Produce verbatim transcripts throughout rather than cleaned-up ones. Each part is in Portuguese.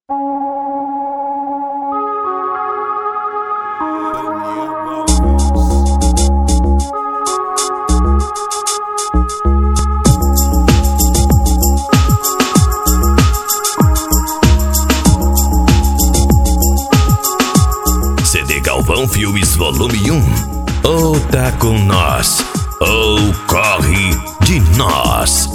C D Galvão Filmes Volume um. Ou tá com nós, ou corre de nós.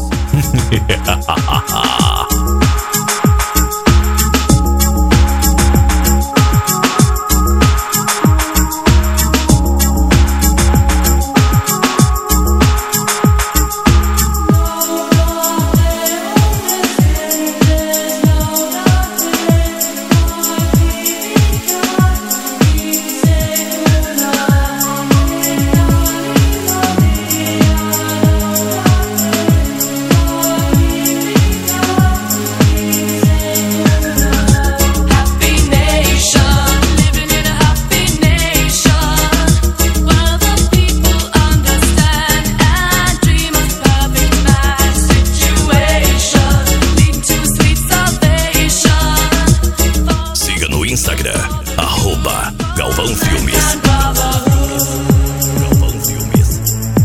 Instagram, arroba Galvão Filmes. Galvão Filmes.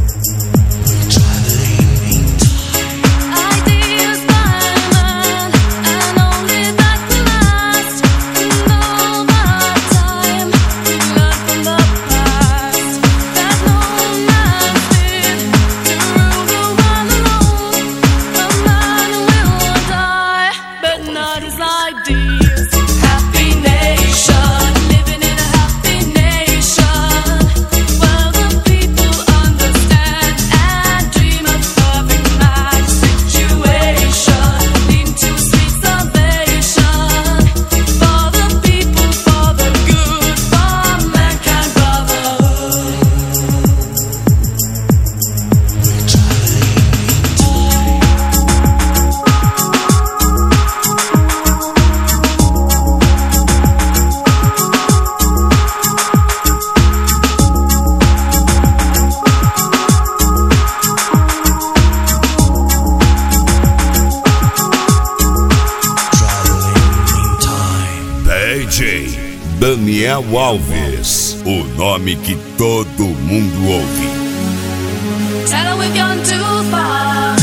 D J Daniel Alves, o nome que todo mundo ouve. Tell her we've gone too far.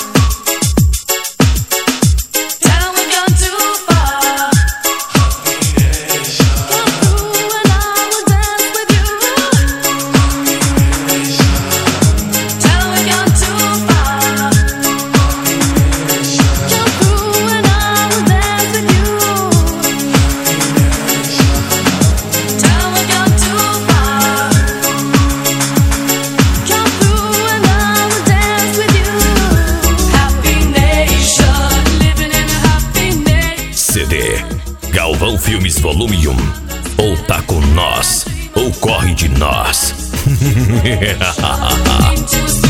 Tell her we've gone too far. Come through and I will dance with you. Tell her we've gone too far. Come through and I will dance with you. C D Galvão Filmes Volume um. Ou tá com nós, ou corre de nós.